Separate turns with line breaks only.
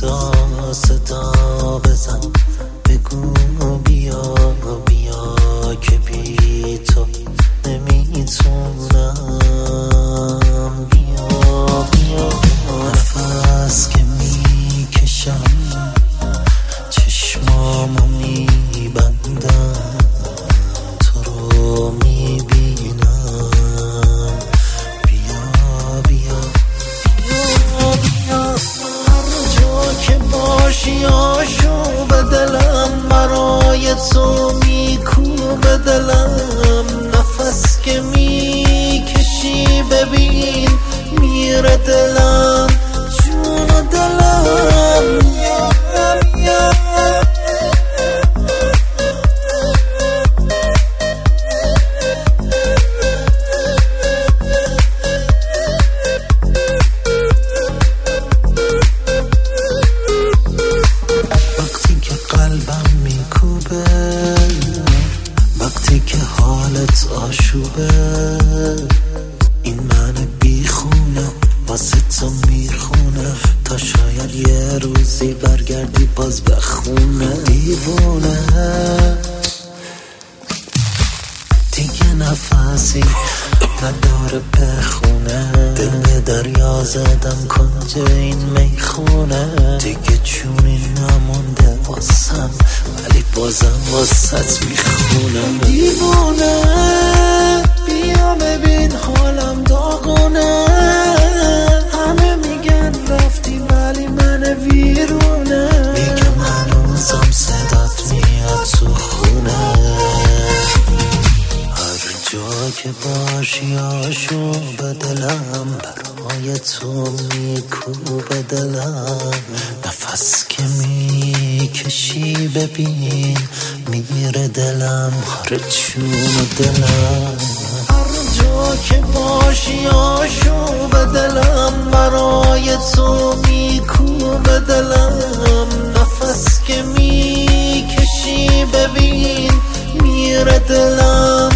صدا بزن، بگو بیا بیا که بی تو نمیتونم. بیا بیا نفس که میکشم، چشمامو میبندم، تو رو میبینم. بیا بیا بیا بیا هر جا که باشی آشوب دلم، برای تو میکوب دلم. نفس که میکشی ببین میره دلم، جون دلم. بیا بیا وقتی که قلبم میکوبه، وقتی که حالت آشوبه، این من بیخونه واسه تو میخونه، تا شاید یه روزی برگردی باز به خونه. دیوونه دیگه نفسی نداره بخونه، دل به دریا زدم کنج این میخونه. دیگه جونی نمونده واسم، ولی بازم واسط میخونم. دیوونه بیا ببین حالم داغونه، همه میگن رفتی ولی من ویرونه. میگم هنوزم صدات میاد تو خونه، جا که باشی آشوب دلم، برای تو میکوب دلم. نفس که میکشی ببین میره دلم، هر جون دلم. هر جا که باشی آشوب دلم، برای تو میکوب دلم. نفس که میکشی ببین میره دلم.